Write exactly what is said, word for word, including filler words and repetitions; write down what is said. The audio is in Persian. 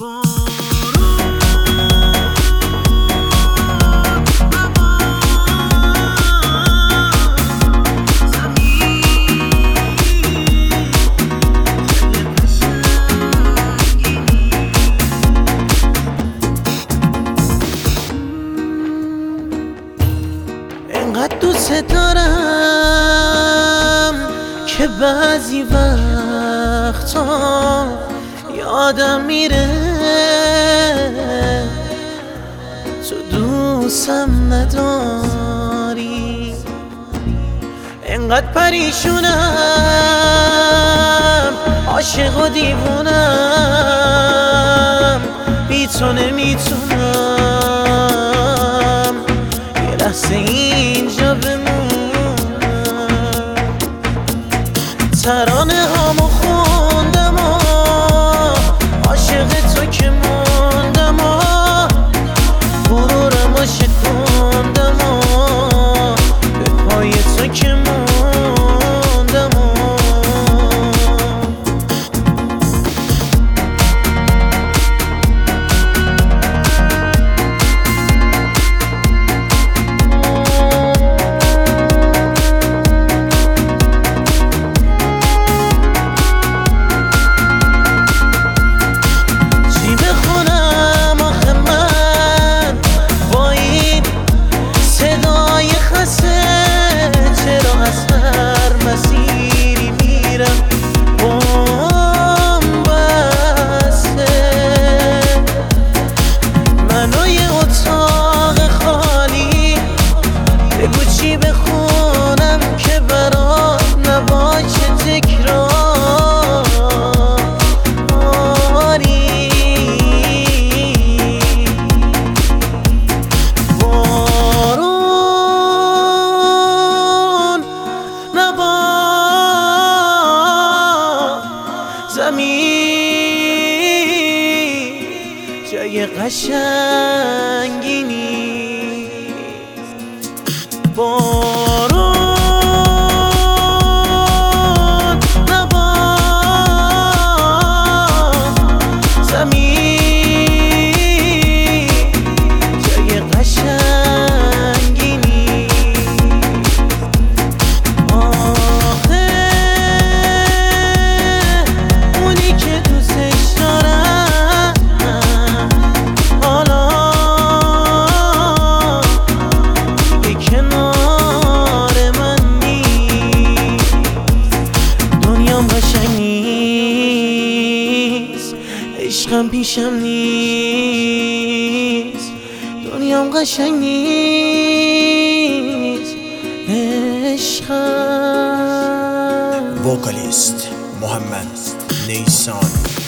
انقدر دوست دارم که بعضی وقتا یادم میره تو دوستم نداری. انقدر پریشونم عاشق و دیوونم بی تو نمیتونم یه لحظه اینجا بمونم. ترانه هامو خوندم و عاشق تو که موندم و غرورم و شکوندم و به پای تو که موندم و چی بخونم که برات نباشه تکراری. بارون نباد زمین جای قشنگی نیست. بارون نباد زمین جای قشنگی نیست. آخه اونی که دوستش دارم حالا دیگه کنار من نیست. دنیام قشنگ نیست، عشقم پیشم نیست. دنیام قشنگ نیست، عشقم. وکالیست محمد نیسان.